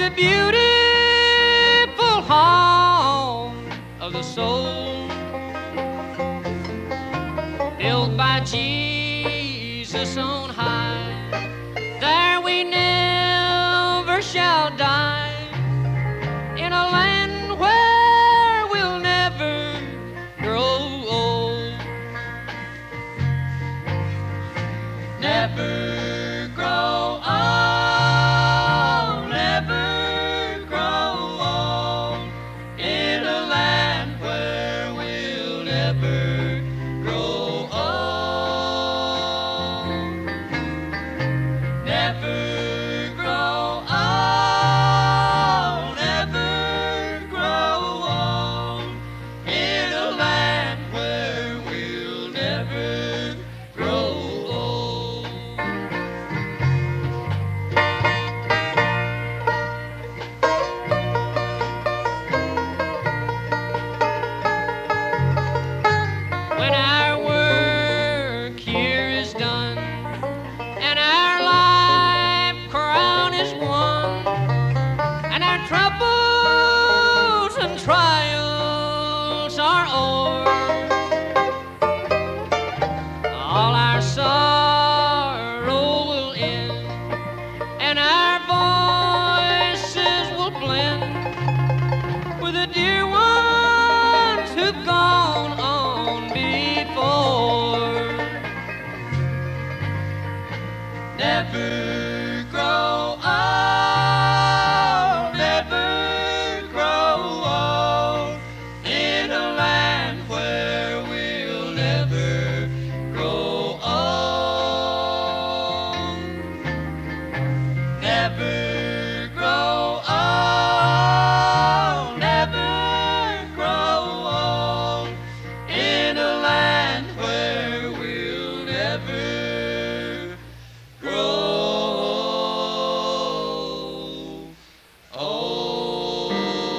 a beautiful home of the soul, built by Jesus on high. There we never shall die, in a land where we'll never grow old. Never grow old, never grow old, in a land where we'll never grow old. Never grow old, never grow old, in a land where we'll never grow old. When our work here is done and our life crown is won, and our troubles and trials are o'er, all our sorrow will end, and our voices will blend with the dear ones who've gone on before. Never grow old, never grow old, in a land where we'll never grow old. Never grow old, never grow old, in a land where we'll never grow old.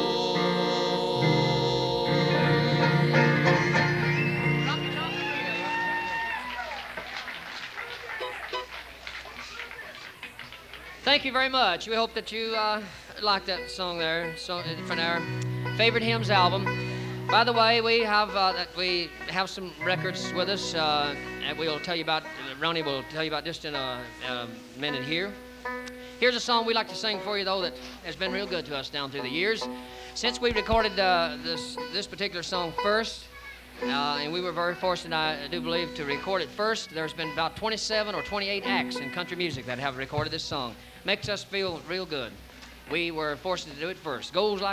Thank you very much. We hope that you like that song there, from our favorite hymns album. By the way, we have some records with us, and we'll tell you about. Ronnie will tell you about just in a minute here. Here's a song we like to sing for you, though, that has been real good to us down through the years. Since we recorded this particular song first, and we were very fortunate, I do believe, to record it first, there's been about 27 or 28 acts in country music that have recorded this song. Makes us feel real good. We were fortunate to do it first. Goes like